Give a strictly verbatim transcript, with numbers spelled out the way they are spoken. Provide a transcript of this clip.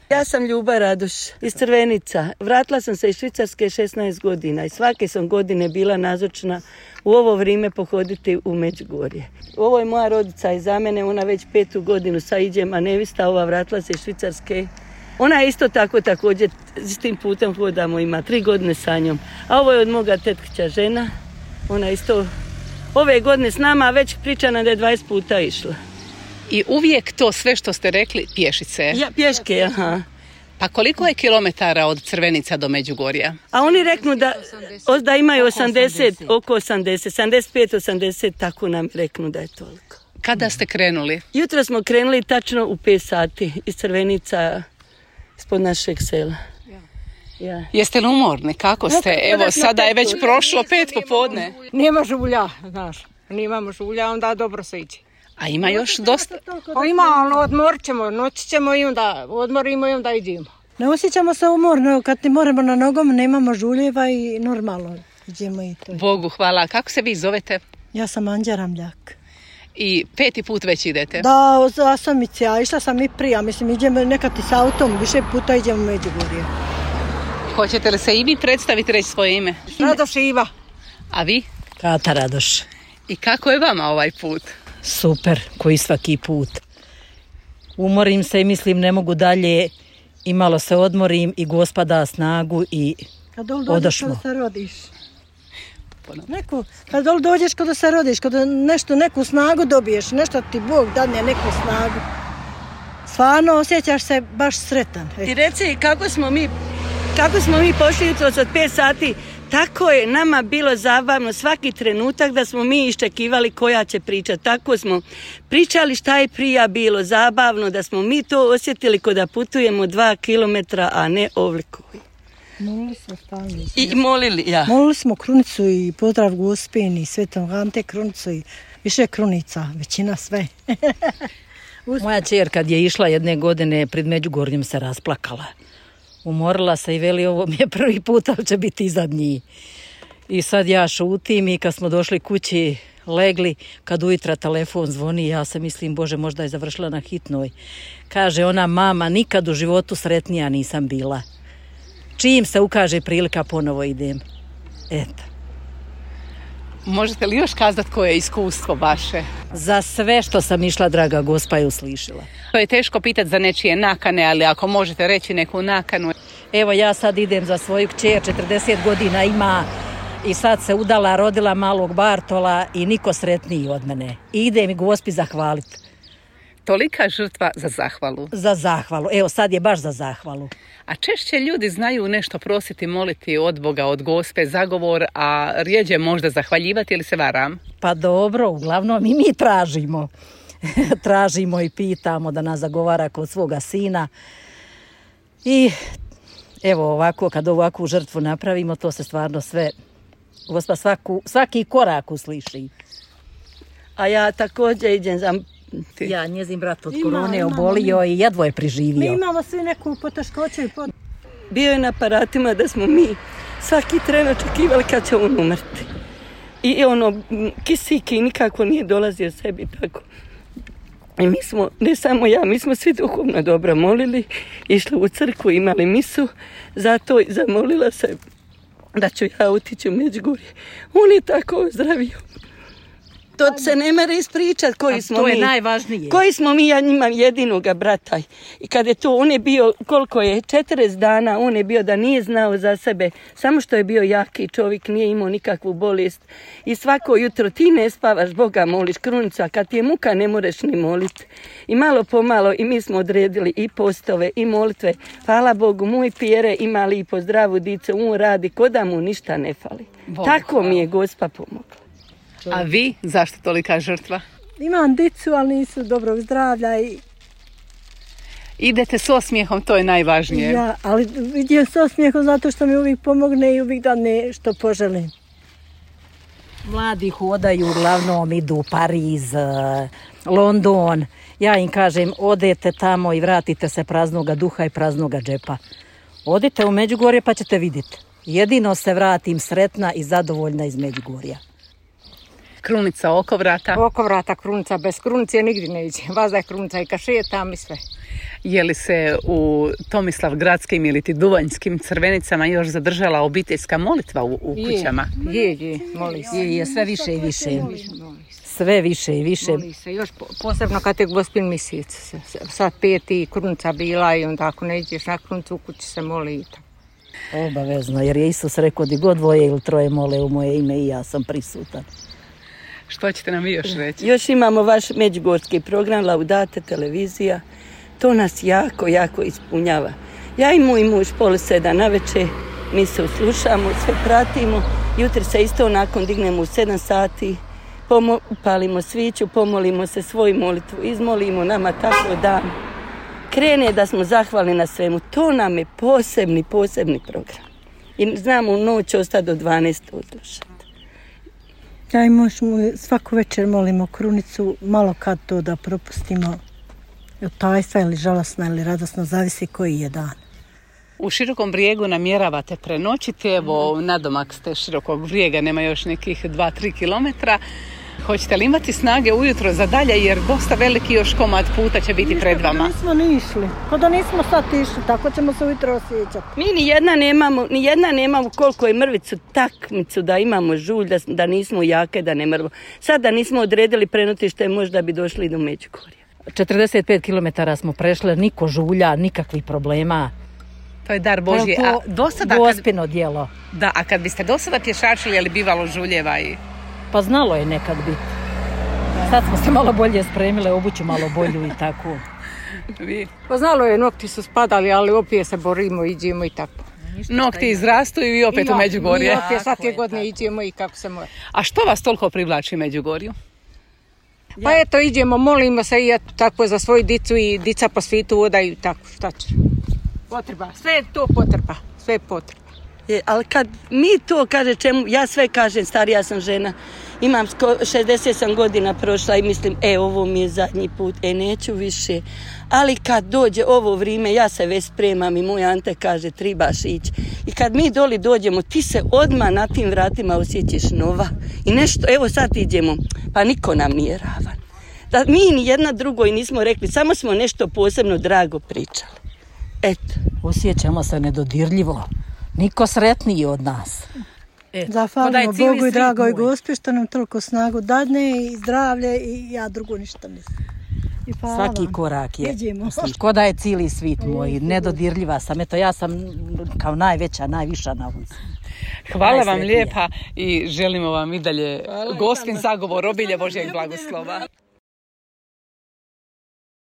Ja sam Ljuba Radoš iz Crvenica. Vratila sam se iz Švicarske šesnaest godina i svake sam godine bila nazočna u ovo vrijeme pohoditi u Međugorje. Ovo je moja rodica i za mene, ona već petu godinu sa iđem, a nevista ova vratila se iz Švicarske. Ona je isto tako također s tim putem hodamo, ima tri godine sa njom. A ovo je od moga tetkića žena, ona isto ove godine s nama, a već priča nam da je dvadeset puta išla. I uvijek to sve što ste rekli pješice? Ja, pješke, aha. Pa koliko je kilometara od Crvenica do Međugorja? A oni reknu da, da imaju osamdeset, oko osamdeset, sedamdeset pet, osamdeset, tako nam reknu da je toliko. Kada ste krenuli? Jutro smo krenuli tačno u pet sati iz Crvenica, ispod našeg sela. Ja. Jeste li umorni? Kako ste? Evo, sada je već prošlo pet popodne. Nema žulja, znaš. Nemamo žulja, onda dobro se ići. A ima još dosta? Pa ima, ali odmorit ćemo, noći ćemo i onda odmorimo i onda idemo. Ne osjećamo se umorno, kad ne moramo na nogom, nemamo žuljeva i normalno idemo i to. Bogu hvala. Kako se vi zovete? Ja sam Anđa Ramljak. I peti put već idete? Da, od Asamice, a išla sam i prije, mislim idemo nekad i s autom, više puta idemo u Međugorje. Hoćete li se i vi predstaviti, reći svoje ime? Radoš Iva. A vi? Kata Radoš. I kako je vama ovaj put? Super, koji svaki put. Umorim se i mislim ne mogu dalje i malo se odmorim i Gospa da snagu i kad dol dođeš odošmo. kada se rodiš. Neku, kad dol dođeš kada se rodiš, kada nešto, neku snagu dobiješ, nešto ti Bog dadne neku snagu. Stvarno osjećaš se baš sretan. Ti reci kako smo mi, kako smo mi pošli jutros od pet sati. Tako je nama bilo zabavno svaki trenutak da smo mi iščekivali koja će priča. Tako smo pričali šta je prija bilo zabavno, da smo mi to osjetili kod da putujemo dva kilometra, a ne ovoliko. Molili smo stalno. I molili, ja. Molili smo krunicu i pozdrav Gospin i Svetom Ante krunicu i više krunica, većina sve. Moja čer kad je išla jedne godine pred Međugorjem se rasplakala. Umorila se i veli ovo mi je prvi put, ali će biti i zadnji. I sad ja šutim i kad smo došli kući, legli, kad ujutro telefon zvoni, ja se mislim, Bože, možda je završila na hitnoj. Kaže ona, mama, nikad u životu sretnija nisam bila. Čim se ukaže prilika, ponovo idem. Eto. Možete li još kazati koje je iskustvo vaše? Za sve što sam išla, draga Gospa, je uslišila. To je teško pitati za nečije nakane, ali ako možete reći neku nakanu. Evo ja sad idem za svoju kćer, četrdeset godina ima i sad se udala, rodila malog Bartola i niko sretniji od mene. I idem i Gospi zahvaliti. Tolika žrtva za zahvalu. Za zahvalu. Evo sad je baš za zahvalu. A češće ljudi znaju nešto prositi, moliti od Boga, od Gospe, zagovor, a rijeđe možda zahvaljivati ili se varam? Pa dobro, uglavnom i mi tražimo. Tražimo i pitamo da nas zagovara kod svoga sina. I evo ovako, kad ovakvu žrtvu napravimo, to se stvarno sve, Gospa svaku, svaki korak usliši. A ja također idem za... Ja, njezin brat od korone je obolio i jedvo je preživio. Mi imamo svi neku poteškoću i pot... Bio je na aparatima da smo mi svaki tren očekivali kad će on umrti. I ono, kisiki nikako nije dolazio sebi tako. I mi smo, ne samo ja, mi smo svi duhovno dobro molili, išli u crkvu, imali misu, zato zamolila se da ću ja otići u Međugorje. On je tako ozdravio. To se ne mere ispričati koji smo mi. To je najvažnije. Koji smo mi, ja njima jedinoga brata. I kad je to, on je bio, koliko je, četrdeset dana, on je bio da nije znao za sebe. Samo što je bio jaki čovjek, nije imao nikakvu bolest. I svako jutro ti ne spavaš, Boga moliš, krunica, kad ti je muka ne moreš ni moliti. I malo pomalo i mi smo odredili i postove i molitve. Hvala Bogu, moj Pjere ima lipo, zdravu dicu, on radi, ko da mu ništa ne fali. Bogu, tako hvala. Mi je Gospa pomogla. A vi, zašto tolika žrtva? Imam dicu, ali nisu dobrog zdravlja i... Idete s osmijehom, to je najvažnije. Ja, ali idem s osmijehom zato što mi uvijek pomogne i uvijek da nešto poželim. Mladi hodaju, uglavnom idu u Pariz, London. Ja im kažem, odete tamo i vratite se praznoga duha i praznoga džepa. Odite u Međugorje pa ćete vidjeti. Jedino se vratim sretna i zadovoljna iz Međugorja. Krunica oko vrata. Oko vrata krunica, bez krunice nigdje ne iđe. Vas da je krunica i kašetam i sve. Je li se u Tomislavgradskim ili ti Duvanjskim crvenicama još zadržala obiteljska molitva u, u kućama? Je, je, moli se. Je, je, sve više i više. Sve više i više. Moli se, još po, posebno kad je Gospin mjesec. Sad peti krunica bila i onda ako ne ideš na krunicu u kući se moli i tako. Obavezno, jer je Isus rekao di god dvoje ili troje mole u moje ime i ja sam prisutan. Što ćete nam vi još reći? Još imamo vaš međugorski program Laudate televizija. To nas jako, jako ispunjava. Ja i moj muž pol sedam navečer, mi se uslušamo, sve pratimo. Jutri se isto nakon dignemo u sedam sati, pomo- palimo sviću, pomolimo se svoju molitvu, izmolimo nama tako dan. Krene da smo zahvalni na svemu. To nam je posebni, posebni program. I znamo u noć ostati do dvanaest odlušati. Ja i muž svaku večer molimo krunicu, malo kad to da propustimo od tajstva ili žalosna ili radosna, zavisi koji je dan. U Širokom Brijegu namjeravate prenoćiti, evo nadomak ste Širokog Brijega, nema još nekih dva do tri kilometra. Hoćete li imati snage ujutro za dalje, jer dosta veliki još komad puta će biti pred vama? Nismo ni išli, kao da nismo sad išli, tako ćemo se ujutro osjećati. Mi ni jedna nemamo, ni jedna nemamo koliko je mrvicu takmicu da imamo žulj, da, da nismo jake, da ne mrvo. Sad da nismo odredili prenotište, možda bi došli do Međugorja. četrdeset pet kilometara smo prešle, niko žulja, nikakvih problema. To je dar Božji. To A do sada kad, Gospino djelo. da, a kad biste do sada pješačili, je li bivalo žuljeva i... Pa znalo je nekad biti. Sad smo se malo bolje spremile, obuću malo bolju i tako. Vi? Pa znalo je, nokti su spadali, ali opet se borimo, iđemo i tako. Nokti izrastu i vi opet I u Međugorje. Mi opet svake godine iđemo i kako se mora. A što vas toliko privlači Međugorju? Pa eto, iđemo, molimo se i eto, tako za svoju dicu i dica po svijetu odaju tako, šta će. Potreba, sve je to potreba, sve je potreba. Je, ali kad mi to kaže čemu, ja sve kažem, starija sam žena, imam sko, šezdeset sam godina prošla i mislim, e, ovo mi je zadnji put, e, neću više. Ali kad dođe ovo vrijeme, ja se već spremam i moj Ante kaže, tribaš ići. I kad mi doli dođemo, ti se odmah na tim vratima osjećaš nova. I nešto, evo sad idemo, pa niko nam nije ravan. Da mi ni jedna drugoj nismo rekli, samo smo nešto posebno drago pričali. Eto. Osjećamo se nedodirljivo. Niko sretniji od nas. Zahvalimo Bogu i dragoj Gospi što nam toliko snagu dadne i zdravlje i ja drugo ništa mislim. I svaki vam. Korak je. Idemo. Ko da je cijeli svit moj, nedodirljiva sam. Eto, ja sam kao najveća, najviša na ulici. Hvala vam lijepa i želimo vam i dalje Gospin zagovor, obilje Božjeg blagoslova.